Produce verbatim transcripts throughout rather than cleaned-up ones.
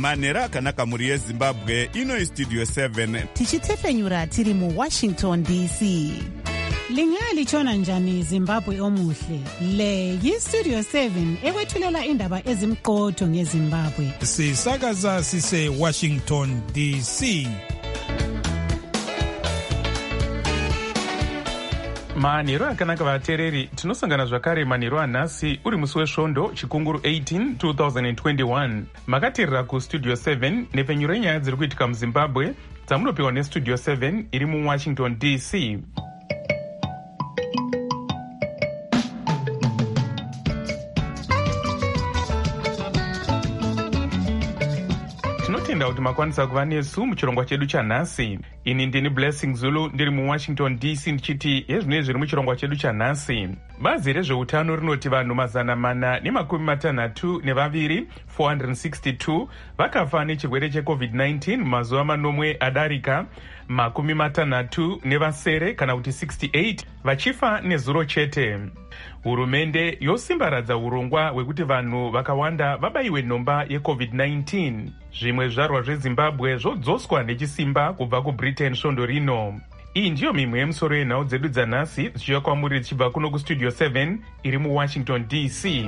manhero akanaka mhuri yezimbabwe. Ino istudio seven tichitsefenyura tiri muwashington D C. Lingalitshona njani Zimbabwe omuhle? Le yistudio seven ekwethulela indaba ezimqotho ngeZimbabwe. Sisakaza sise Washington D C. Manhero akanaka vateereri, tinosangana zvakare manhero anhasi uri musi wesvondo chikunguru eighteen twenty twenty-one. Makateerera kustudio seven nepfenyuro yenyaya dziri kuitika muZimbabwe dzamunopiwa nestudio seven iri muWashington D C. Tinotenda kuti makwanisa kuva nesu muchirongwa chedu chanhasi. Ini ndini Blessing Zulu ndiri muWashington D C ndichiti hezvinei zviri muchirongwa chedu chanhasi. Bazi rezveutano rinoti vanhu mazana mana nemakumi matanhatu nevaviri four hundred sixty-two vakafa nechirwere checovid nineteen mumazuva manomwe adarika, makumi matanhatu nevasere kana kuti sixty-eight vachifa nezuro chete. Hurumende yosimbaradza urongwa hwekuti vanhu vakawanda vabayiwe nhomba yecovid nineteen. Zvimwe zvizvarwa zveZimbabwe zvodzoswa nechisimba kubva kuBritain svondo rino. Iyi ndiyo mimwe yemusoro yenhau dzedu dzanhasi dzichiuya kwamuri dzichibva kuno kustudio seven iri muWashington D C.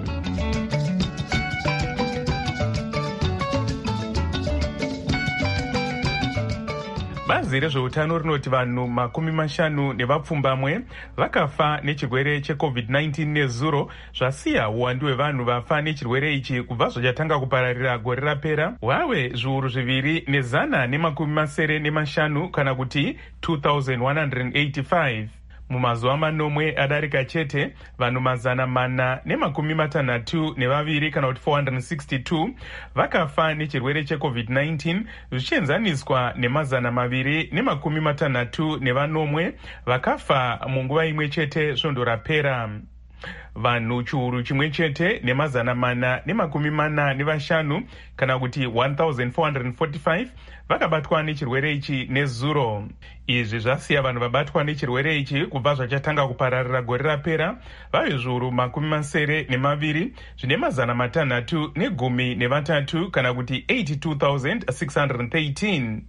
Bazi rezveutano rinoti vanhu makumi mashanu nevapfumbamwe vakafa nechirwere checovid nineteen nezuro, zvasiya uwandu hwevanhu vafa nechirwere ichi kubva zvachatanga kupararira gore rapera hwave zviuru zviviri nezana nemakumi masere nemashanu kana kuti two thousand one hundred eighty-five. Mumazuva manomwe adarika chete vanhu mazana mana nemakumi matanhatu nevaviri kana kuti four hundred sixty-two vakafa nechirwere checovid nineteen, zvichienzaniswa nemazana maviri nemakumi matanhatu nevanomwe vakafa munguva imwe chete svondo rapera. Vanhu chiuru chimwe chete nemazana mana nemakumi mana nevashanu kana kuti one thousand four hundred forty-five vakabatwa nechirwere ichi nezuro. Izvi zvasiya vanhu vabatwa nechirwere ichi kubva zvachatanga kupararira gore rapera vave zviuru makumi masere nemaviri zvine mazana matanhatu negumi nevatatu kana kuti eighty-two thousand six hundred thirteen.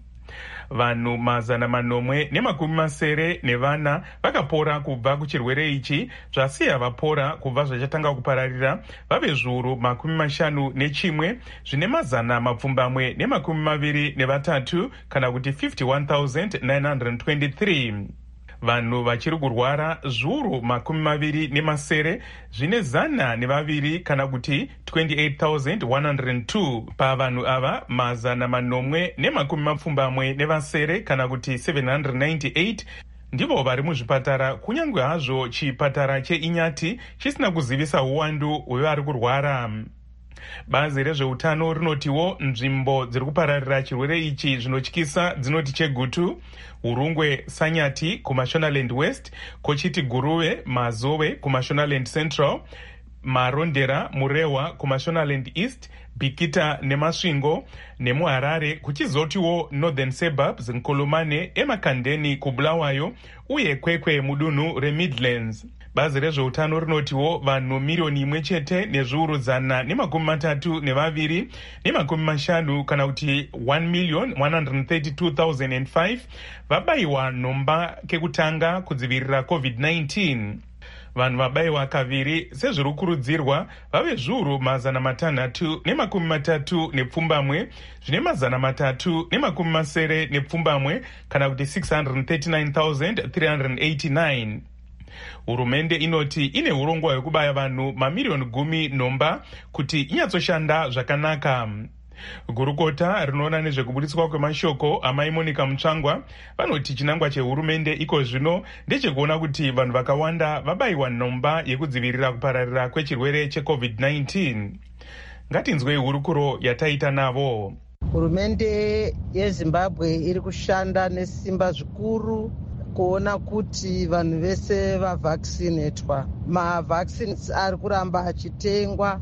Vanhu mazana manomwe nemakumi masere nevana vakapora kubva kuchirwere ichi, zvasiya vapora kubva zvachatanga kupararira vave zviuru makumi mashanu nechimwe zvine mazana mapfumbamwe nemakumi maviri nevatatu kana kuti fifty-one thousand nine hundred twenty-three. Vanhu vachiri kurwara zviuru makumi maviri nemasere zvine zana nevaviri kana kuti twenty-eight thousand one hundred two. Pavanhu ava mazana manomwe nemakumi mapfumbamwe nevasere kana kuti seven hundred ninety-eight ndivo vari muzvipatara, kunyange hazvo chipatara cheInyati chisina kuzivisa uwandu hwevari kurwara. Bazi rezveutano rinotiwo nzvimbo dziri kupararira chirwere ichi zvinotyisa dzinoti Chegutu, Urungwe, Sanyati kuMashonaland West, kochiti Guruve, Mazove kuMashonaland Central, Marondera, Murewa kuMashonaland East, Bikita neMasvingo nemuHarare, kuchizotiwo Northern Suburbs, Nkolomane, eMakandeni kuBulawayo uye Kwekwe mudunhu reMidlands. Bazi rezveutano rinotiwo vanhu miriyoni imwe chete nezviuru zana nemakumi matatu nevaviri nemakumi mashanu kana kuti one million one hundred thirty-two thousand five vabayiwa nhomba kekutanga kudzivirira covid nineteen. Vanhu vabayiwa kaviri sezviri kurudzirwa vave zviuru mazana matanhatu nemakumi matatu nepfumbamwe zvine mazana matatu nemakumi masere nepfumbamwe kana kuti six hundred thirty-nine thousand three hundred eighty-nine. Hurumende inoti ine urongwa hwekubaya vanhu mamiriyoni gumi nhomba kuti inyatsoshanda zvakanaka. Gurukota rinoona nezvekubuditswa kwemashoko amai Monica Mutsvangwa vanoti chinangwa chehurumende iko zvino ndechekuona kuti vanhu vakawanda vabayiwa nhomba yekudzivirira kupararira kwechirwere checovid nineteen. Ngatinzwei hurukuro yataita navo. Hurumende yeZimbabwe iri kushanda nesimba zvikuru kuona kuti vanhu vese vavhaccinatwa. Mavaccines ari kuramba achitengwa.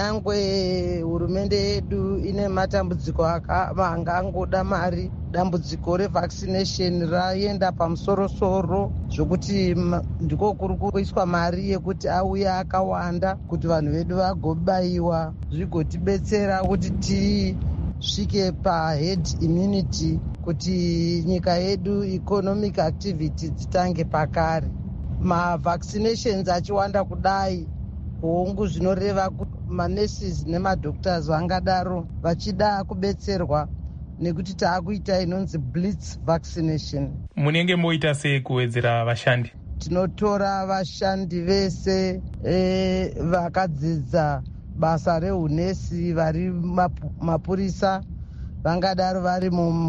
Nyangwe hurumende yedu ine matambudziko angangoda mari. Dambudziko revaccination raenda pamusoro-soro zvokuti ndiko kuri kuiswa mari yekuti auya akawanda kuti vanhu vedu vagobayiwa zvigotibetsera kuti tisvike pahead immunity kuti nyika yedu economic activity dzitange pakare. Mavaccinations achiwanda kudai, hongu zvinoreva kuti manurses nemadoctors vangadaro vachida kubetserwa nekuti taakuita inonzi blitz vaccination. Munenge moita sei kuwedzera vashandi? Tinotora vashandi vese e, vakadzidza basa rehunesi, vari mapurisa, vangadaro vari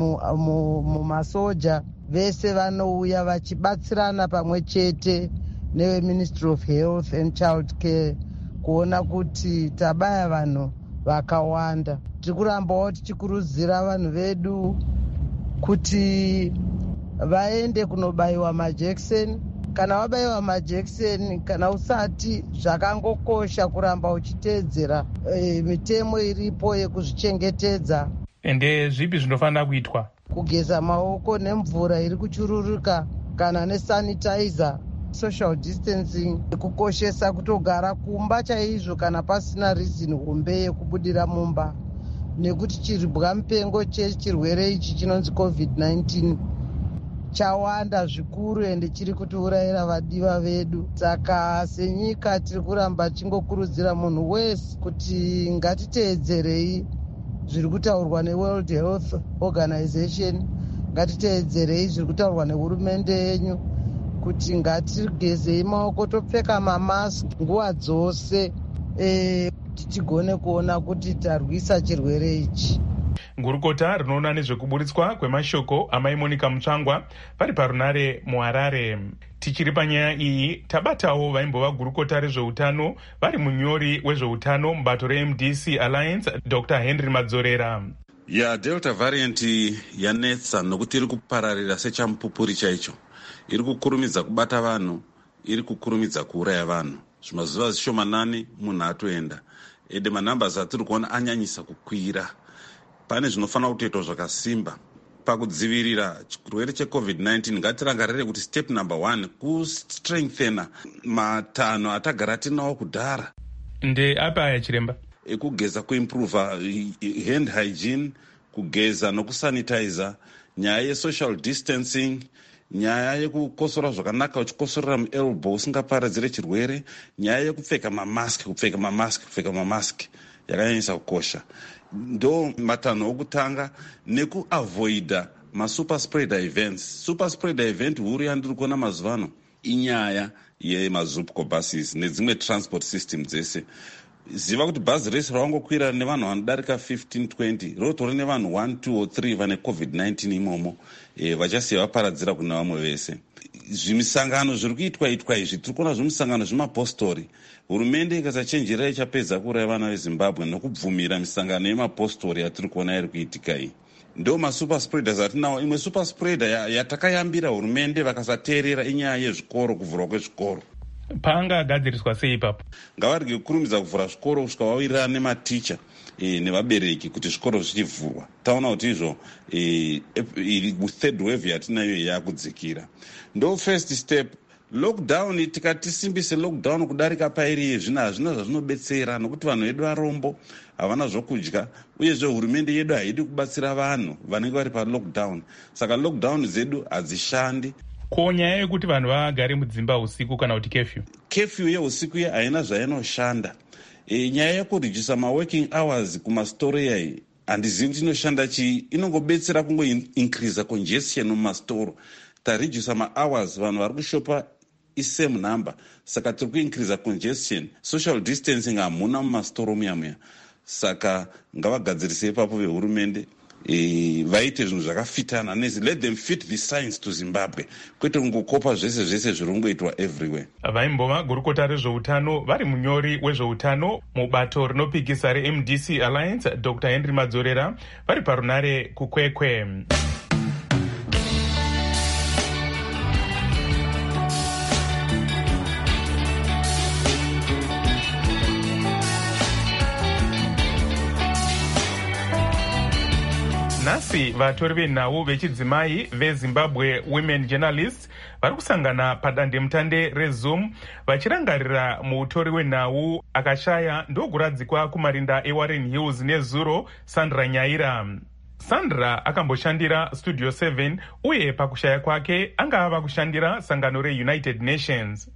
mumasoja, vese vanouya vachibatsirana pamwe chete neveministry of health and child care kuona kuti tabaya vanhu vakawanda. Tiri kurambawo tichikurudzira vanhu vedu kuti vaende kunobayiwa majekiseni. Kana wabayiwa majekiseni, kana usati, zvakangokosha kuramba uchiteedzera e, mitemo iripo yekuzvichengetedza. Ende zvipi zvinofanira kuitwa? Kugeza maoko nemvura iri kuchururuka kana nesanitizer, social distancing, kukoshesa kutogara kumba chaizvo kana pasina reason hombe yekubudira mumba, nekuti chiribwa mupengo chechirwere ichi chinonzi covid nineteen chawanda zvikuru ende chiri kutiurayira vadiwa vedu. Saka senyika tiri kuramba chingokurudzira munhu wese kuti ngatiteedzerei zviri kutaurwa neWorld Health Organization, ngatiteedzerei zviri kutaurwa nehurumende yenyu kuti ngatigezei maoko, topfeka mamask nguva dzose e, tichigone kuona kuti tarwisa chirwere ichi. Gurukota rinoona nezvekuburitswa kwemashoko amai Monica Mutsvangwa vari parunare muHarare. Tichiri panyaya iyi, tabatawo vaimbova gurukota rezveutano vari munyori wezveutano mubato reM D C Alliance, Doctor Henry Madzorera. Ya Delta variant yanetsa nokuti iri kupararira sechamupupuri chaicho. Iri kukurumidza kubata vanhu, iri kukurumidza kuuraya vanhu. Zvimazuva zvishomanani munhu atoenda. Ede manambers atiri kuona anyanyisa kukwira. Pane zvinofanira kutoitwa zvakasimba pakudzivirira chirwere checovid nineteen. Ngatirangarire kuti step number one kustrengthena matanho atagara tinawo kudhara. Nde apa aya chiremba? Ekugeza kuimprove hand hygiene, kugeza nokusanitizer, nyaya yesocial distancing, nyaya yekukosora zvakanaka uchikosorera muelbow usingaparadzire chirwere, nyaya yekupfeka mamask, kupfeka mamask, kupfeka mamask yakanyanyisa kukosha. Ndo matanho okutanga nekuavoida masuper spreader events. Super spreader event huru yandiri kuona mazuva ano inyaya yemazupco buses nedzimwe transport system dzese. Ziva kuti bhazi rese rawangokwira nevanhu vanodarika fifteen twenty rotori nevanhu one two or three vane covid nineteen imomo, e, vachasiya vaparadzira kuna vamwe vese. Zvimisangano zviri kuitwa itwa izvi tiri kuona zvimisangano zvemapostori. Hurumende ikasachenjera ichapedza kuuraya vana veZimbabwe nokubvumira misangano yemapostori yatiri kuona iri kuitika iyi. Ndo masuper spreaders atinawo. Imwe super spreader yatakayambira hurumende vakasateerera inyaya yezvikoro, kuvhurwa kwezvikoro. Panga gadziriswa sei ipapo? Ngavarige kukurumidza kuvhura zvikoro kusvika vawirirana nematicha e, nevabereki kuti zvikoro zvichivhurwa. Taona kuti izvo e, e, third wave yatinayo yakudzikira. Ndo first step. Lockdown, tikatisimbise lockdown kudarika pairi zvina hazvina zvazvinobetsera nokuti vanhu vedu varombo, havana zvokudya, uyezve hurumende yedu haidi kubatsira vanhu vanenge vari palockdown. Saka lockdown dzedu hadzishandi. Ko nyaya yekuti vanhu vagare mudzimba usiku kana kuti curfew? Curfew yeusiku ye haina zvainoshanda. E, nyaya yekuredusa maworking hours kumasitoro yai handizivi kuti inoshanda chii. Inongobetsera kungo increase congestion mumastoro. Taredusa mahours vanhu vari kushopa isame number, saka tiri kuincrease congestion. Social distancing hamuna mumastoro muya muya. Saka ngavagadzirise ipapo vehurumende e, vaite zvinhu zvakafitana nezi. Let them fit the science to Zimbabwe, kwete kungokopa zvese zvese zviri kungoitwa everywhere. Vaimbova gurukota rezveutano vari munyori wezveutano mubato rinopikisa reM D C Alliance, Doctor Henry Madzorera vari parunare kukwekwe. Nhasi nhasi vatori venhau vechidzimai vezimbabwe women journalists vari kusangana padandemutande rezoom vachirangarira mutori wenhau akashaya ndoguradzikwa kumarinda ewarren hills nezuro Sandra Nyaira. Sandra akamboshandira Studio seven uye pakushaya kwake anga ava kushandira sangano reUnited Nations.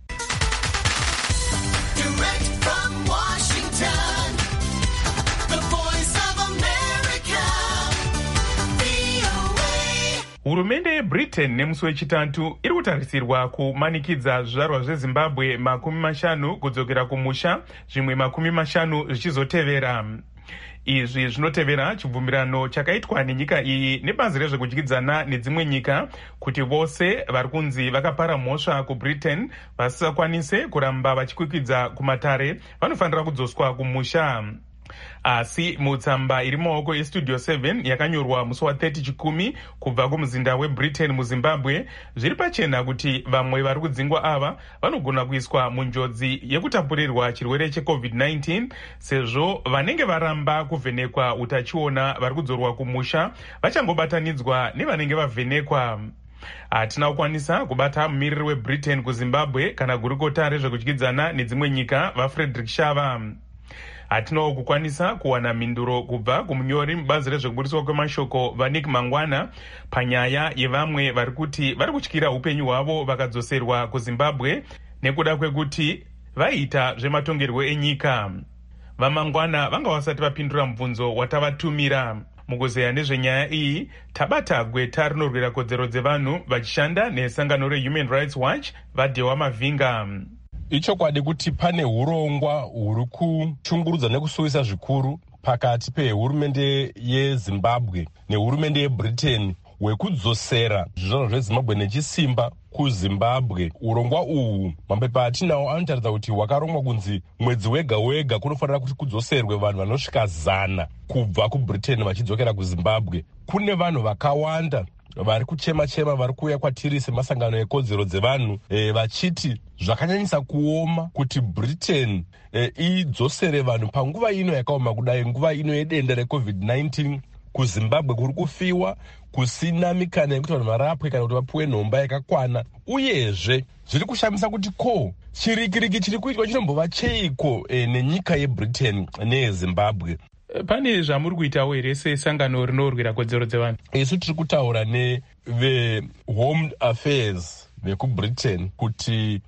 Hurumende yeBritain nemusi wechitatu iri kutarisirwa kumanikidza zvizvarwa zvezimbabwe makumi mashanu kudzokera kumusha, zvimwe makumi mashanu zvichizotevera. Izvi zvinotevera chibvumirano chakaitwa nenyika iyi nebazi rezvekudyidzana nedzimwe nyika kuti vose vari kunzi vakapara mhosva kuBritain vasisakwanise kuramba vachikwikidza kumatare vanofanira kudzoswa kumusha. Asi mutsamba iri maoko eStudio seven yakanyorwa musi wa thirty chikumi kubva kumuzinda weBritain muZimbabwe zviri pachena kuti vamwe vari kudzingwa ava vanogona kuiswa munjodzi yekutapurirwa chirwere checovid nineteen sezvo vanenge varamba kuvhenekwa utachiona vari kudzorwa kumusha vachangobatanidzwa nevanenge vavhenekwa. Hatina kukwanisa kubata mumiriri weBritain kuZimbabwe kana gurukota rezvekudyidzana nedzimwe nyika vaFrederick Shava. Hatinawo kukwanisa kuwana mhinduro kubva kumunyori mubazi rezvekuburiswa kwemashoko vaNick Mangwana panyaya yevamwe vari kuti vari kutyira upenyu hwavo vakadzoserwa kuZimbabwe nekuda kwekuti vaita zvematongerwo enyika. VaMangwana vanga vasati vapindura mubvunzo watavatumira. Mukuzeya nezvenyaya iyi tabata gweta rinorwira kodzero dzevanhu vachishanda nesangano reHuman Rights Watch vaDhewa Mavhinga. Ichokwadi kuti pane urongwa huri kushungurudza nekusuwisa zvikuru pakati pehurumende yeZimbabwe nehurumende yeBritain hwekudzosera zvizvarwa zveZimbabwe nechisimba kuZimbabwe. Urongwa uhu mapepa atinawo anotaridza kuti hwakarongwa kunzi mwedzi wega wega kunofanira kuti kudzoserwe vanhu vanosvika zana kubva kuBritain vachidzokera kuZimbabwe. Kune vanhu vakawanda vari kuchema-chema vari kuuya kwatiri semasangano ekodzero dzevanhu e, vachiti zvakanyanyisa kuoma kuti Britain e, idzosere vanhu panguva ino yakaoma kudai, nguva ino yedenda recovid nineteen kuZimbabwe kuri kufiwa kusina mikana yekuti vanhu varapwe kana kuti vapuwe nhomba yakakwana. Uyezve zviri kushamisa kuti ko chirikiriki chiri kuitwa chinombova cheiko e, nenyika yeBritain neyeZimbabwe. Pane zvamuri kuitawo here sesangano rinorwira kodzero dzevanhu? Isu tiri kutaura neveHome Affairs vekuBritain kuti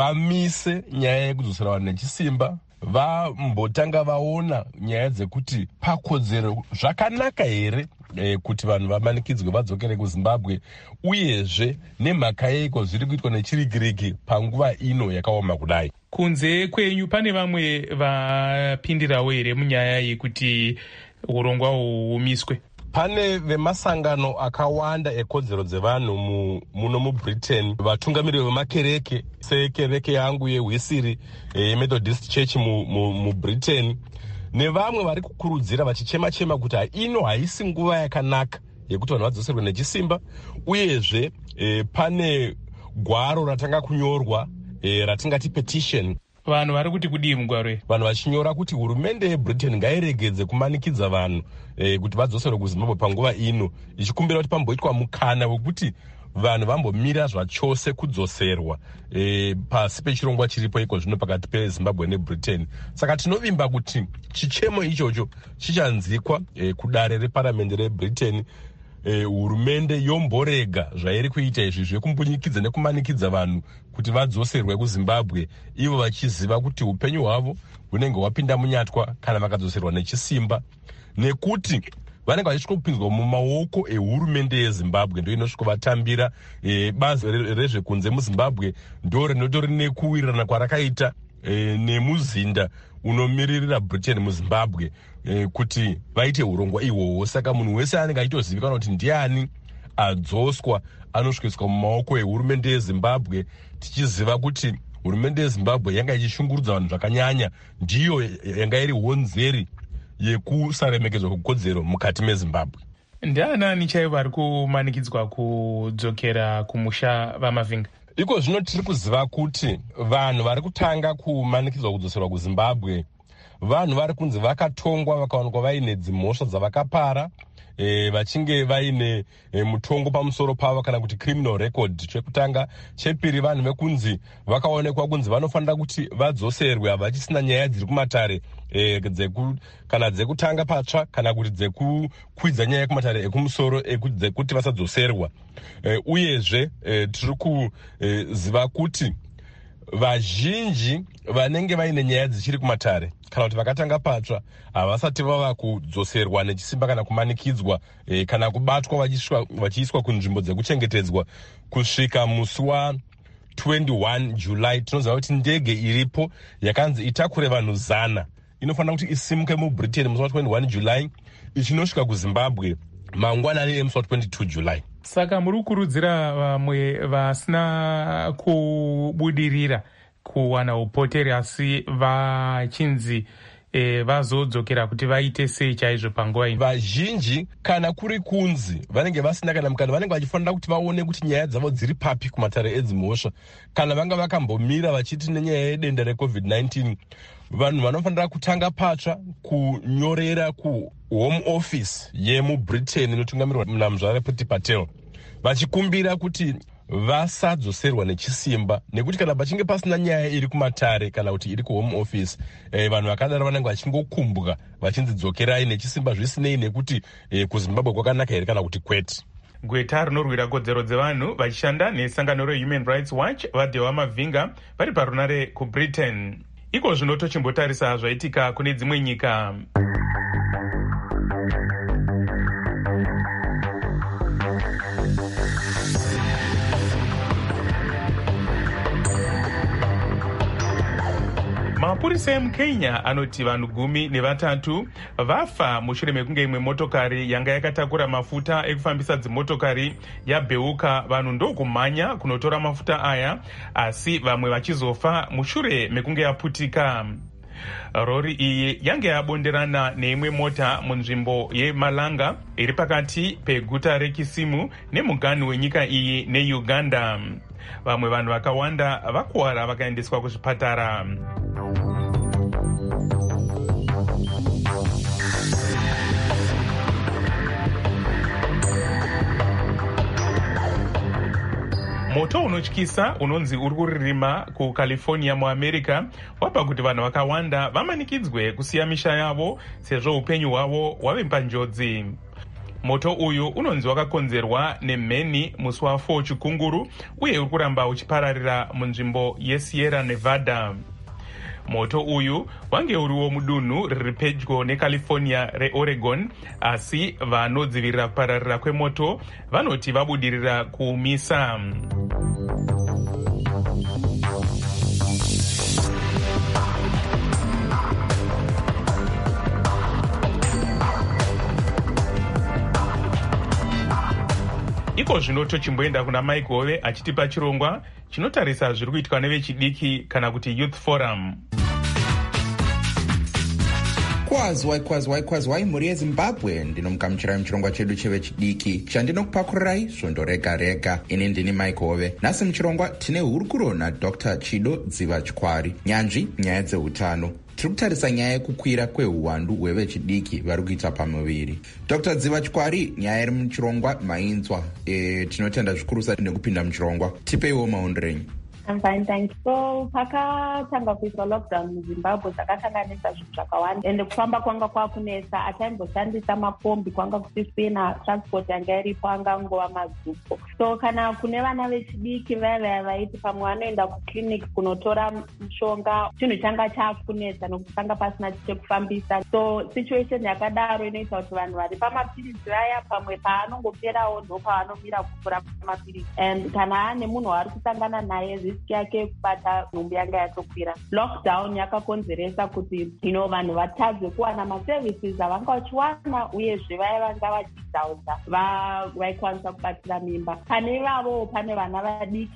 vamise nyaya yekudzosera vanhu nechisimba, vambotanga vaona nyaya dzekuti pakodzero zvakanaka here e, kuti vanhu vamanikidzwe vadzokere kuZimbabwe, uyezve nemhaka yeiko zviri kuitwa nechirikiriki panguva ino yakaoma kudai. Kunze kwenyu pane vamwe vapindirawo here munyaya iyi kuti urongwa humiswe? Pane vemasangano akawanda ekodzero dzevanhu muno muBritain, vatungamiriri vemakereke sekereke yangu yeHwisiri yeMethodist Church muBritain mu, mu nevamwe vari kukurudzira vachichema-chema kuti ino haisi nguva yakanaka yekuti vanhu vadzoserwe nechisimba. Uyezve e, pane gwaro ratanga kunyorwa e, ratingati petition. Vanhu vari kuti kudii mugwaro iri? Vanhu vachinyora kuti hurumende yeBritain ngairegedze kumanikidza vanhu e, kuti vadzoserwe kuZimbabwe panguva ino, ichikumbira kuti pamboitwa mukana wekuti vanhu vambomira zvachose kudzoserwa e, pasi pechirongwa chiripo iko zvino pakati peZimbabwe neBritain. Saka tinovimba kuti chichemo ichocho chichanzikwa e, kudare reparamende reBritain. E, hurumende yomborega zvairi kuita izvi zvekumbunyikidzwa nekumanikidza vanhu kuti vadzoserwe kuZimbabwe, ivo vachiziva kuti upenyu hwavo hunenge hwapinda munyatwa kana vakadzoserwa nechisimba, nekuti vanenge vachisvika kupinzwa mumaoko ehurumende yeZimbabwe, ndo inosvika vatambira e, bazi rezvekunze muZimbabwe ndo rinotori nekuwirirana kwarakaita e, nemuzinda unomiririra Britain muZimbabwe e, kuti vaite urongwa ihwohwo. Saka munhu wese anenge achitozivikanwa kuti ndiani adzoswa anosvikiswa mumaoko ehurumende yeZimbabwe, tichiziva kuti hurumende yeZimbabwe yanga ichishungurudza vanhu zvakanyanya, ndiyo yanga iri honzeri yekusaremekedzwa kwekodzero mukati meZimbabwe. Ndianani chaivo vari kumanikidzwa kudzokera kumusha vaMavhinga? Iko zvino tiri kuziva kuti vanhu vari kutanga kumanikidzwa kudzoserwa kuZimbabwe vanhu vari kunzi vakatongwa vakaonekwa vaine dzimhosva dzavakapara e, vachinge vaine e, mutongo pamusoro pavo kana kuti criminal record. Chekutanga. Chepiri, vanhu vekunzi vakaonekwa kunzi vanofanira kuti vadzoserwe ava vachisina nyaya dziri kumatare e, dzeku, kana dzekutanga patsva kana kuti dzekukwidza nyaya kumatare ekumusoro dzekuti vasadzoserwa. E, uyezve e, tiri kuziva kuti vazhinji vanenge vaine nyaya dzichiri kumatare kana kuti vakatanga patsva havasati vava kudzoserwa nechisimba kana kumanikidzwa e, kana kubatwa vachiiswa kunzvimbo dzekuchengetedzwa kusvika musi wa twenty-one July. Tinoziva kuti ndege iripo yakanzi itakure vanhu zana inofanira kuti isimuke muBritain musi wa twenty-one July ichinosvika kuZimbabwe mangwanani emusi wa twenty-two July. Saka muri kukurudzira vamwe vasina kubudirira kuwana upoteri asi vachinzi e, vazodzokera kuti vaite sei chaizvo panguva ino. Vazhinji kana kuri kunzi vanenge vasina kana mukana vanenge vachifanira kuti vaone kuti nyaya dzavo dziri papi kumatare edzimhosva kana vanga vakambomira vachiti nenyaya yedenda recovid nineteen. Vanhu vanofanira kutanga patsva kunyorera kuhome office yemuBritain inotungamirwa naMuzvare Priti Patel vachikumbira kuti vasadzoserwa nechisimba, nekuti kana pachinge pasina nyaya iri kumatare kana kuti iri kuhome office e, vanhu vakadaro vanenge vachingokumbwa vachinzi dzokerai nechisimba zvisinei nekuti e, kuZimbabwe kwakanaka here kana kuti kwete. Gweta rinorwira kodzero dzevanhu vachishanda nesangano reHuman Rights Watch vadhewa mavhinga vari parunare kuBritain. Iko zvino tochimbotarisa zvaitika kune dzimwe nyika. Mapurisa emuKenya anoti vanhu gumi nevatatu vafa mushure mekunge imwe motokari yanga yakatakura mafuta ekufambisa dzimotokari yabheuka. Vanhu ndokumhanya kunotora mafuta aya asi vamwe vachizofa mushure mekunge yaputika. Rori iyi yange yabonderana neimwe mota munzvimbo yeMalanga iri pakati peguta reKisimu nemugani wenyika iyi neUganda. Vamwe vanhu vakawanda vakuwara vakaendeswa kuzvipatara. Moto unotyisa unonzi uri kuririma kuCalifornia muAmerica wapa kuti vanhu vakawanda vamanikidzwe kusiya misha yavo sezvo upenyu hwavo hwave panjodzi. Moto uyu unonzi wakakonzerwa nemheni musi wa four Chikunguru uye uri kuramba uchipararira munzvimbo yeSierra Nevada. Moto uyu wange uriwo mudunhu riri pedyo neCalifornia reOregon asi vanodzivirira kupararira kwemoto vanoti vabudirira kuumisa. Iko zvino tochimboenda kuna Mike Hove achitipa chirongwa chinotarisa zviri kuitwa nevechidiki kana kuti Youth Forum. Kwazwai kwazwai kwazwai mhuri yeZimbabwe, ndinomugamuchirai muchirongwa chedu chevechidiki chandinokupakurai svondo rega rega. Ini ndini Mike Hove. Nhasi muchirongwa tine hurukuro naDr Chido Dzivachwari, nyanzvi nyaya dzeutano. Tiri kutarisa nyaya yekukwira kweuwandu hwevechidiki vari kuita pamuviri. Dr Dzivachwari, nyaya iri muchirongwa mainzwa. E, tinotenda zvikurusa nekupinda muchirongwa. Tipeiwo maondero enyu. I'm fine, thank you. So pakatanga kuiswa lockdown muZimbabwe dzakasanganisa zvinhu zvakawanda ende kufamba kwanga kwakunesa. Ataimboshandisa makombi kwanga kusisina, transport yanga iripo angangova mazupo. So kana kune vana vechidiki vaya vaya vaiti pamwe vanoenda kuclinic kunotora mushonga, chinhu changa chakunesa nokuti panga pasina chekufambisa. So situation yakadaro inoita kuti vanhu vari pamapirizi vaya pamwe paanongoperawo ndo pavanomira kupfuura mapirizi. And kana ane munhu waari kusangana naye riski yake kubata nhumbu yanga yatokwira. Lockdown yakakonzeresa kuti ino vanhu vatadze kuwana maservices avanga vachiwana uyezve vaya vanga vachidhauza vaikwanisa kubatira mimba. Pane ivavo pane vana vadiki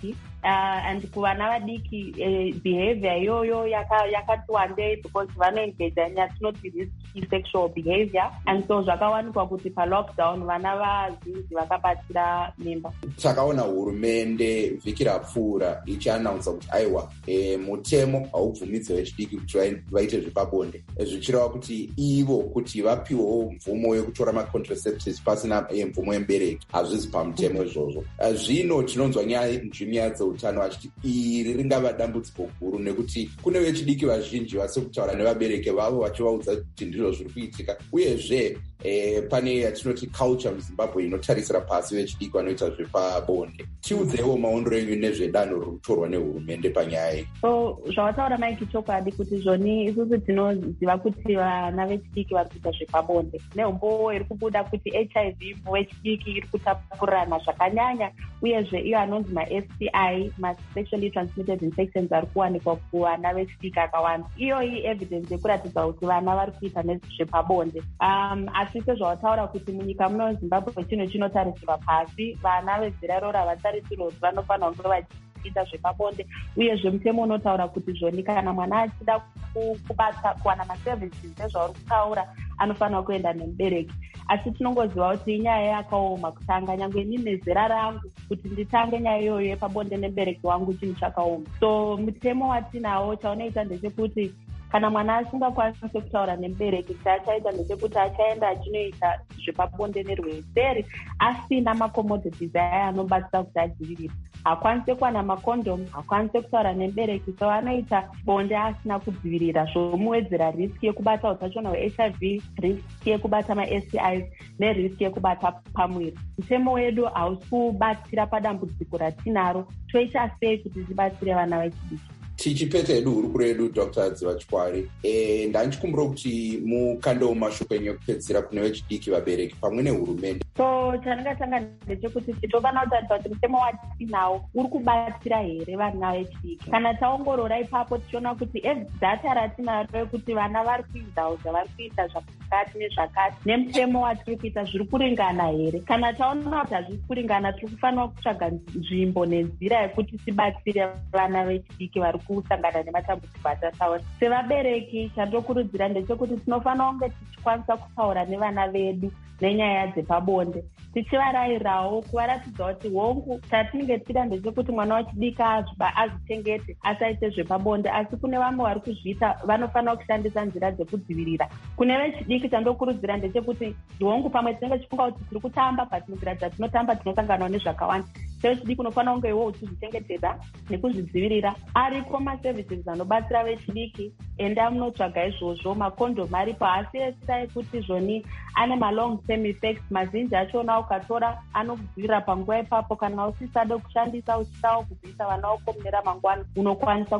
uh, and kuvana vadiki uh, behavior iyoyo yakati wandei because vanoengage yatinoti risky sexual behavior, and so zvakawanikwa kuti palockdown vana vazhinji vakabatira mimba. Takaona hurumende vhiki rapfuura ichianaunsa kuti aiwa e, mutemo haubvumidzi vechidiki kuti vaite zvepabonde, zvichireva kuti ivo kuti vapiwewo mvumo yekutora macontraceptives pasina e, mvumo yemubereki hazvisi pamutemo izvozvo. Zvino tinonzwa nyaya njinyaya dzeutano vachiti iri ringava dambudziko guru nekuti kune vechidiki vazhinji vasi kutaura nevabereki vavo vachivaudza kuti ndizvo zviri kuitika, uyezve e, pane yatinoti culture muZimbabwe inotarisira pasi vechidiki vanoita zvepabonde. Tiudzewo maondero enyu nezvedanho riri kutorwa nehurumende panyaya iyi. So zvavataura Mike chokwadi kuti zvoni isusu tinoziva kuti vana vechidiki vari kuita zvepabonde. Neumbo iri kubuda kuti H I V vechidiki iri kutapurirana zvakanyanya, uyezve iyo anonzi ma-S T I, ma-sexually transmitted infections ari kuwanikwa kuvana vechidiki akawanda. Iyo iyi evidence yekuratidza kuti vana vari kuita nezvepabonde. Um, asi sezvavataura kuti munyika muno Zimbabwe chinhu chinotarisirwa pasi, vana vezera iroro havatarisirwa kuti vanofanira kunge vachiita zvepabonde, uyezve mutemo unotaura kuti zvoni kana mwana achida kubata kuwana maservices nezvauri kutaura anofanira kuenda nemubereki. Asi tinongoziva kuti inyaya yakaoma kutanga, nyangwe nine zera rangu kuti nditange nyaya iyoyo yepabonde nemubereki wangu chinhu chakaoma. So mutemo watinawo chaunoita ndechekuti kana mwana asingakwanisi kutaura nemubereki, chaachaita ndechekuti achaenda achinoita zvepabonde nerweseri asina macommodities aya anobatsira kuti adzivirire. Hakwanisi kuwana makondom, hakwanisi kutaura nemubereki, so anoita bonde asina kudzivirira, zvomuwedzera riski yekubata utachiona hwe-H I V, riski yekubata ma-S T Is neriski yekubata pamwiri. Mutemo wedu hausi kubatsira padambudziko ratinaro. Toita sei kuti tibatsire vana vechidiki? Tichipeta edu hurukuro yedu Doctor Dziva Chikwari, e, ndanchikumbira kuti mukandewo mashoko enyu ekupedzisira kune vechidiki, vabereki pamwe nehurumende. So chandingatanga ndechekuti tinofanira kutarisa kuti mutemo watinawo uri kubatsira here vana vechidiki. Kana taongorora ipapo tichiona kuti data ratinaro rekuti vana vari kuindauza vari kuita zvakati nezvakati nemutemo watiri kuita zviri kuringana here. Kana taona kuti hazvisi kuringana, tiri kufanira kutsvaga nzvimbo nenzira yekuti tibatsire vana vechidiki vari kusangana nematambudziko atasaura. Sevabereki chandokurudzira ndechekuti tinofanira kunge tichikwanisa kutaura nevana vedu nenyaya dzepabonde, tichivarayirawo kuvaratidza kuti hongu chatinenge tichida ndechekuti mwana wechidiki azvichengete asaite zvepabonde, asi kune vamwe vari kuzviita vanofanira kushandisa nzira dzekudzivirira. Kune vechidiki chandokurudzira ndechekuti hongu pamwe tinenge tichifunga kuti tiri kutamba, but munzira dzatinotamba tinosanganawo nezvakawanda. Sevechidiki unofanira kunge iwo uchizvichengetedza nekuzvidzivirira. Ariko maservices anobatsira vechidiki, enda munotsvaga izvozvo. Makondomu aripo, asi esa ekuti zvoni ane malong term effects, mazhinji achona ukatora anokudzivirira panguva ipapo. Kana usisada kushandisa uchidawo kubvisa vana vako mune ramangwana, unokwanisa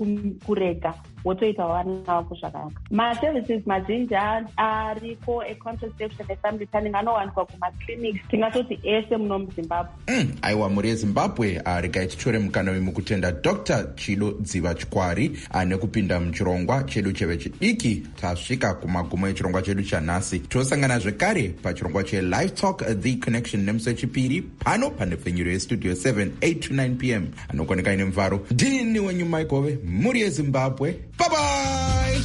kurega wotoita vana vako zvakanaka. Maservices mazhinji ariko econtraception efamily planning anowanikwa kumaclinics, tingatoti ese muno muZimbabwe. Mm, aiwa muri yeZimbabwe, regai titore mukana wemukutenda Doctor Chido Dziva Chikwari ane kupinda muchirongwa chedu chevechidiki. Tasvika kumagumo echirongwa chedu chanhasi. Tosangana zvekare pachirongwa cheLive Talk The Connection nemusi wechipiri pano panepfenyuro yestudio seven eight to nine p m anokoneka ine mvaro. Ndini wenyu Mike Ove, muri yeZimbabwe. Bye bye.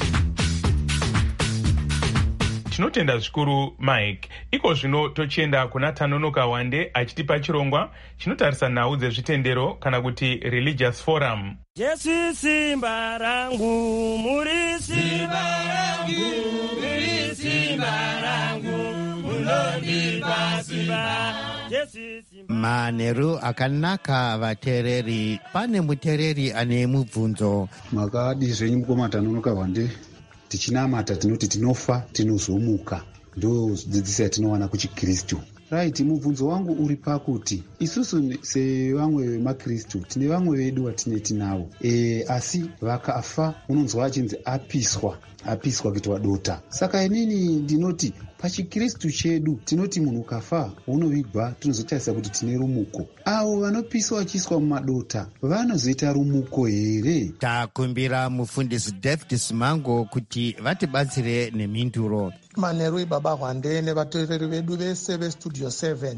Tinotenda zvikuru Mike. Iko zvino tochienda kuna Tanonoka Wande achitipa chirongwa chinotarisa nhau dzezvitendero kana kuti religious forum. Jesu simba rangu, muri simba rangu, muri simba rangu, munondipa simba. Manheru akanaka vateereri. Pane muteereri ane mubvunzo. Makadi zvenyu mukoma Tanonoka Wande. Tichinamata tinoti tinofa tinozomuka, ndo dzidziso yatinowana kuchiKristu. Right, mubvunzo wangu uri pakuti isusu sevamwe vemakristu tine vamwe vedu watine tinavo e, asi vakafa unonzwa achinzi apiswa apiswa kuitwa dota. Saka inini ndinoti pachiKristu chedu tinoti munhu kafa unovigwa, tinozotarisa kuti tine rumuko. Avo vanopiswa vachiiswa mumadota vanozoita rumuko here? Takumbira mufundisi David Simango kuti vatibatsire nemhinduro. Manheru ibaba Hwande nevateereri vedu vese vestudio seven.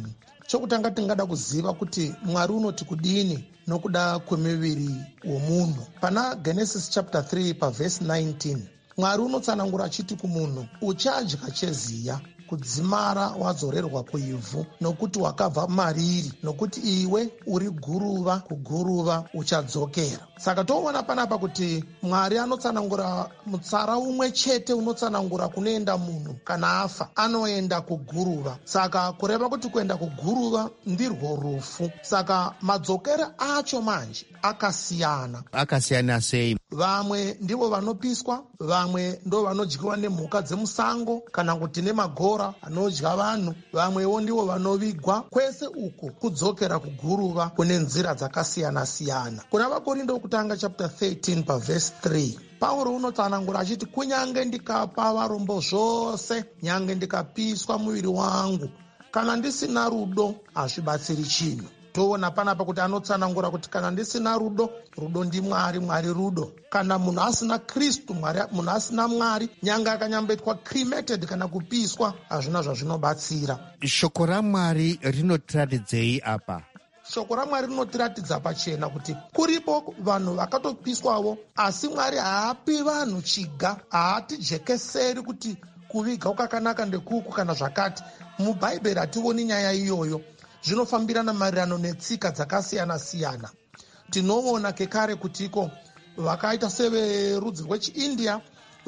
chokutanga tingada kuziva kuti Mwari unoti kudini nokuda kwemiviri womunhu. Pana Genesis chapter three pavhesi nineteen, Mwari unotsanangura achiti kumunhu, uchadya cheziya, kudzimara wadzorerwa kuivhu, nokuti wakabva mariri, nokuti iwe uri guruva, kuguruva uchadzokera. Saka toona panapa kuti Mwari anotsanangura mutsara umwe chete unotsanangura kunoenda munhu kana afa, anoenda kuguruva. Saka kureva kuti kuenda kuguruva ndirwo rufu. Saka madzokera acho manje akasiyana. Akasiyana sei? Vamwe ndivo vanopiswa, vamwe ndo vanodyiwa nemhuka dzemusango kana kuti nemagora anodya vanhu, vamwewo ndivo vanovigwa. Kwese uku kudzokera kuguruva kune nzira dzakasiyana siyana. Kuna Vakorindo kutanga chapter thirteen pavhesi three, Pauro unotsanangura achiti kunyange ndikapa varombo zvose, nyange ndikapiswa muviri wangu, kana ndisina rudo hazvibatsiri chinhu. Toona panapa kuti anotsanangura kuti kana ndisina rudo, rudo ndiMwari, Mwari rudo. Kana munhu asina Kristu, munhu asina Mwari, nyange akanyamboitwa cremated kana kupiswa, hazvina zvazvinobatsira. Shoko raMwari rinotiratidzei apa? Shoko raMwari rinotiratidza pachena kuti kuripo vanhu vakatopiswawo, asi Mwari haapi vanhu chiga, haatijekeseri kuti kuviga kwakanaka ndekuku kana zvakati. MuBhaibheri hationi nyaya iyoyo. Zvinofambirana maererano netsika dzakasiyana siyana. Tinoona kekare kutiko vakaita severudzi rwechiIndia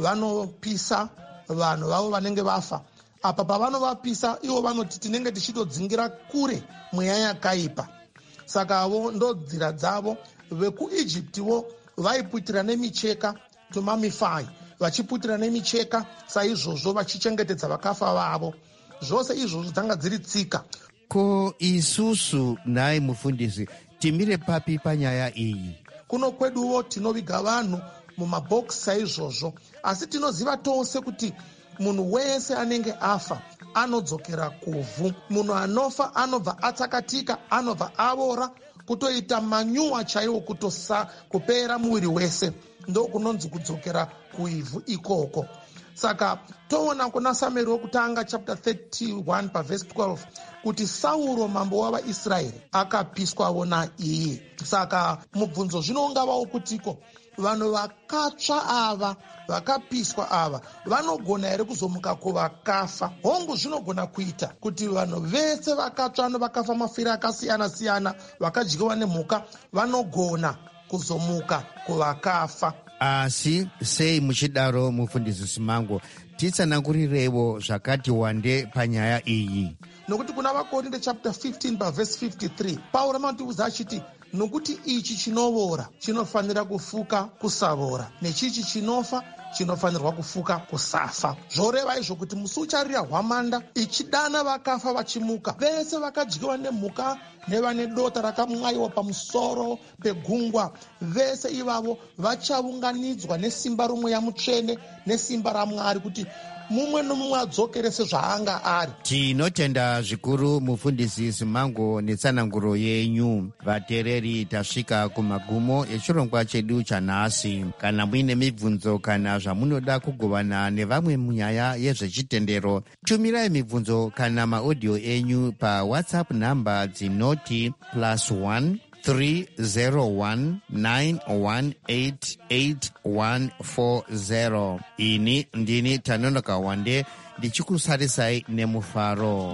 vanopisa vanhu vavo vanenge vafa. Apa pavanovapisa ivo vanoti tinenge tichitodzingira kure mweya yakaipa. Saka vo ndo nzira dzavo. VekuIjiptivo vaiputira nemicheka tomamifai, vachiputira nemicheka saizvozvo vachichengetedza vakafa vavo. Zvose izvozvo dzanga dziri tsika. Ko isusu naye mufundisi timire papi panyaya iyi? Kuno kweduwo tinoviga vanhu mumabhokisi saizvozvo, asi tinoziva tose kuti munhu wese anenge afa anodzokera kuvhu. Munhu anofa anobva atsakatika, anobva avora, kutoita manyuwa chaiwo, kutosa kupera muviri wese, ndo kunonzi kudzokera kuivhu ikoko. Saka toona kuna Samueri wokutanga chapter thirty-one pavhesi twelve kuti Sauro mambo wavaIsraeri akapiswawo naiye. Saka mubvunzo zvinongavawo kutiko vanhu vakatsva ava, vakapiswa ava, vanogona here kuzomuka kuvakafa? Hongu zvinogona kuita kuti vanhu vese vakatsva novakafa mafiro akasiyana siyana, vakadyiwa nemhuka, vanogona kuzomuka kuvakafa. Asi sei muchidaro mufundisi Simango, titsanangurirewo zvakati wande panyaya iyi? Nokuti kuna Vakorinde chapter fifteen pavhesi fifty-three, Pauro amatiudza achiti nokuti ichi chinovora chinofanira kufuka kusavora, nechichi chinofa chinofanirwa kufuka kusafa. Zvoreva izvo kuti musi ucharira hwamanda ichidana vakafa vachimuka, vese vakadyiwa nemhuka nevane dota rakamwayiwa pamusoro pegungwa, vese ivavo vachaunganidzwa nesimba romweya mutsvene nesimba raMwari kuti mumwe nomumwe adzokere sezvaanga ari. Tinotenda zvikuru mufundisi Simango netsananguro yenyu. Vateereri, tasvika kumagumo echirongwa chedu chanhasi. Kana muine mibvunzo kana zvamunoda kugovana nevamwe munyaya yezvechitendero, tumirai mibvunzo kana maaudio enyu paWhatsApp namba dzinoti plus one three zero one nine one eight eight one four zero. Ini ndini Tanonoka Wande ndichikusarisai nemufaro.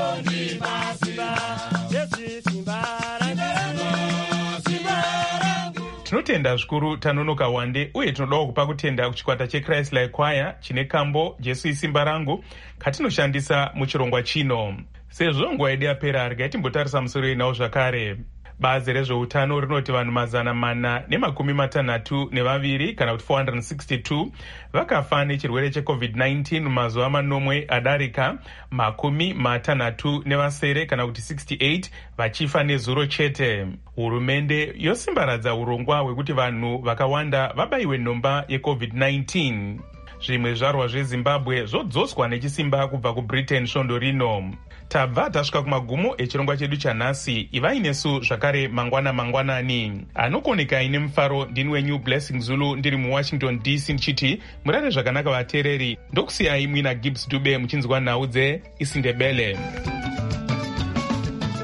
Tinotenda zvikuru Tanonoka Wande, uye tinodawo kupa kutenda kuchikwata cheChrist Like Choir chine kambo Jesu isimba rangu katinoshandisa muchirongwa chino. Sezvo nguva yedu yapera, regai timbotarisa musoro inawo zvakare. Bazi rezveutano rinoti vanhu mazana mana nemakumi matanhatu nevaviri kana kuti four hundred sixty-two vakafa nechirwere checovid nineteen mumazuva manomwe adarika, makumi matanhatu nevasere kana kuti sixty-eight vachifa nezuro chete. Hurumende yosimbaradza urongwa hwekuti vanhu vakawanda vabayiwe nhomba yecovid nineteen. Zvimwe zvarwa zveZimbabwe zvodzoswa nechisimba kubva kuBritain svondo rino. Tabva tasvika kumagumo echirongwa chedu chanhasi. Ivai nesu zvakare mangwana mangwanani. Anokoneka ine mufaro ndini wenyu Blessing Zulu ndiri muWashington D C ndichiti murare zvakanaka vateereri. Ndokusiyai mwina Gibbs Dube muchinzwa nhau dzeIsindebele.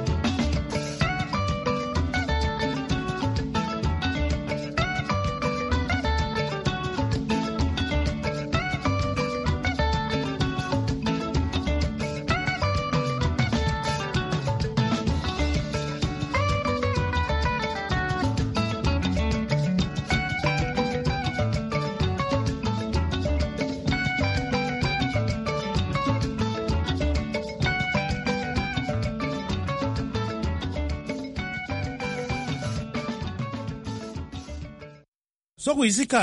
sokuyisikhathi